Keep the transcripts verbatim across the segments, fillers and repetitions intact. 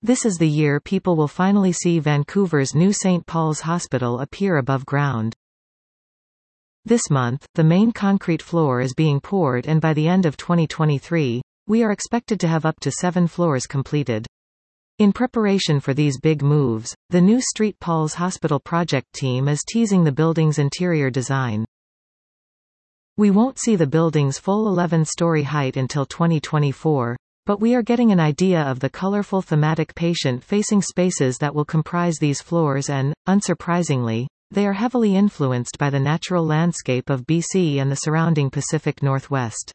This is the year people will finally see Vancouver's new Saint Paul's Hospital appear above ground. This month, the main concrete floor is being poured, and by the end of twenty twenty-three, we are expected to have up to seven floors completed. In preparation for these big moves, the new Saint Paul's Hospital project team is teasing the building's interior design. We won't see the building's full eleven-story height until twenty twenty-four, but we are getting an idea of the colorful thematic patient-facing spaces that will comprise these floors and, unsurprisingly, they are heavily influenced by the natural landscape of B C and the surrounding Pacific Northwest.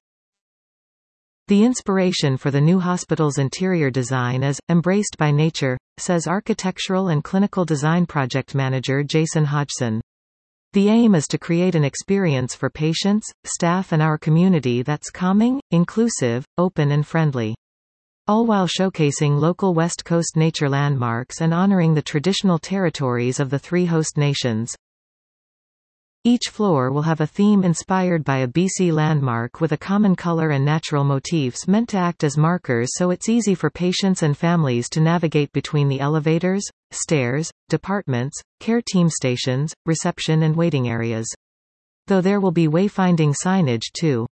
The inspiration for the new hospital's interior design is embraced by nature, says architectural and clinical design project manager Jason Hodgson. The aim is to create an experience for patients, staff and our community that's calming, inclusive, open and friendly, all while showcasing local West Coast nature landmarks and honoring the traditional territories of the three host nations. Each floor will have a theme inspired by a B C landmark with a common color and natural motifs meant to act as markers, so it's easy for patients and families to navigate between the elevators, stairs, departments, care team stations, reception and waiting areas. Though there will be wayfinding signage too.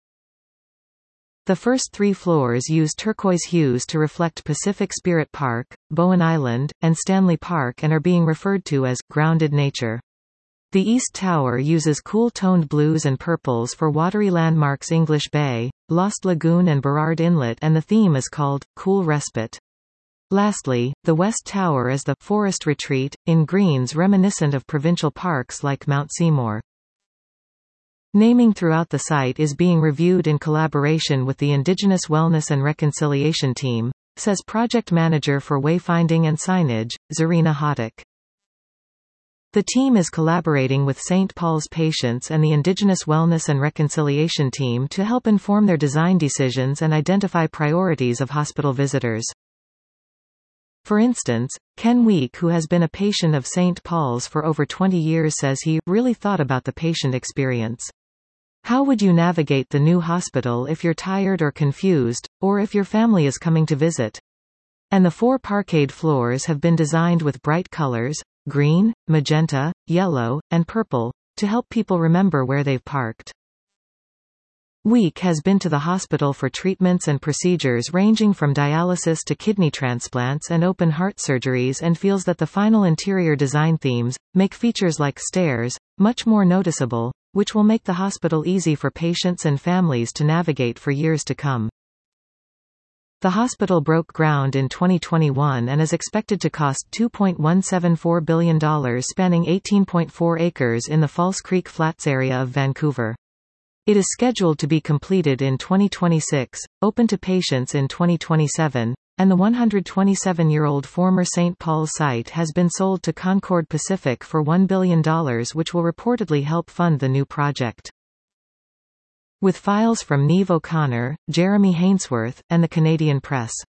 The first three floors use turquoise hues to reflect Pacific Spirit Park, Bowen Island, and Stanley Park and are being referred to as grounded nature. The East Tower uses cool-toned blues and purples for watery landmarks English Bay, Lost Lagoon and Burrard Inlet, and the theme is called Cool Respite. Lastly, the West Tower is the Forest Retreat, in greens reminiscent of provincial parks like Mount Seymour. Naming throughout the site is being reviewed in collaboration with the Indigenous Wellness and Reconciliation team, says project manager for wayfinding and signage, Zarina Hotic. The team is collaborating with Saint Paul's patients and the Indigenous Wellness and Reconciliation team to help inform their design decisions and identify priorities of hospital visitors. For instance, Ken Week, who has been a patient of Saint Paul's for over twenty years, says he really thought about the patient experience. How would you navigate the new hospital if you're tired or confused, or if your family is coming to visit? And the four parkade floors have been designed with bright colors, green, magenta, yellow, and purple, to help people remember where they've parked. Week has been to the hospital for treatments and procedures ranging from dialysis to kidney transplants and open heart surgeries, and feels that the final interior design themes make features like stairs much more noticeable, which will make the hospital easy for patients and families to navigate for years to come. The hospital broke ground in twenty twenty-one and is expected to cost two point one seven four billion dollars, spanning eighteen point four acres in the False Creek Flats area of Vancouver. It is scheduled to be completed in twenty twenty-six, open to patients in twenty twenty-seven, and the one hundred twenty-seven-year-old former Saint Paul's site has been sold to Concord Pacific for one billion dollars, which will reportedly help fund the new project. With files from Niamh O'Connor, Jeremy Hainsworth, and the Canadian Press.